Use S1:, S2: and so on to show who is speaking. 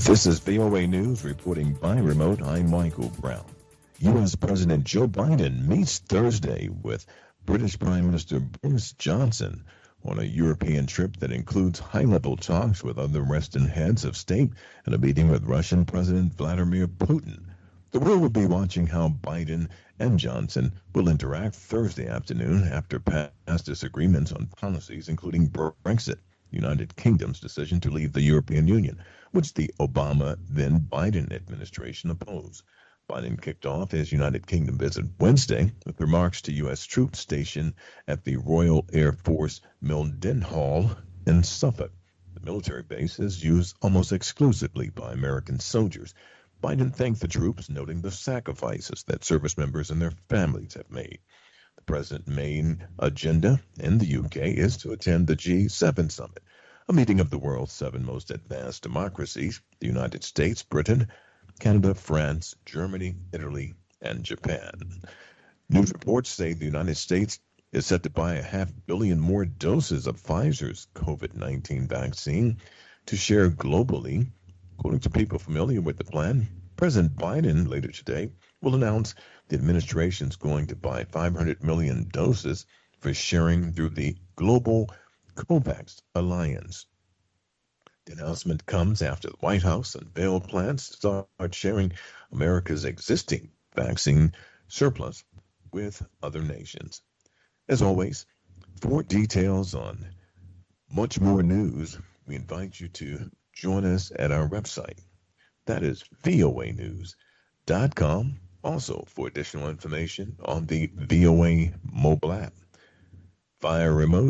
S1: This is VOA News reporting by remote. I'm Michael Brown. U.S. President Joe Biden meets Thursday with British Prime Minister Boris Johnson on a European trip that includes high-level talks with other Western heads of state and a meeting with Russian President Vladimir Putin. The world will be watching how Biden and Johnson will interact Thursday afternoon after past disagreements on policies, including Brexit, the United Kingdom's decision to leave the European Union, which the Obama then Biden administration opposed. Biden kicked off his United Kingdom visit Wednesday with remarks to U.S. troops stationed at the Royal Air Force Mildenhall in Suffolk. The military base is used almost exclusively by American soldiers. Biden thanked the troops, noting the sacrifices that service members and their families have made. The president's main agenda in the UK is to attend the G7 summit, a meeting of the world's seven most advanced democracies: the United States, Britain, Canada, France, Germany, Italy, and Japan. News reports say the United States is set to buy 500 million more doses of Pfizer's COVID-19 vaccine to share globally. According to people familiar with the plan, President Biden later today will announce the administration is going to buy 500 million doses for sharing through the global COVAX alliance. The announcement comes after the White House unveiled plans to start sharing America's existing vaccine surplus with other nations. As always, for details on much more news, we invite you to join us at our website. That is voanews.com. Also, for additional information on the VOA mobile app. Via remote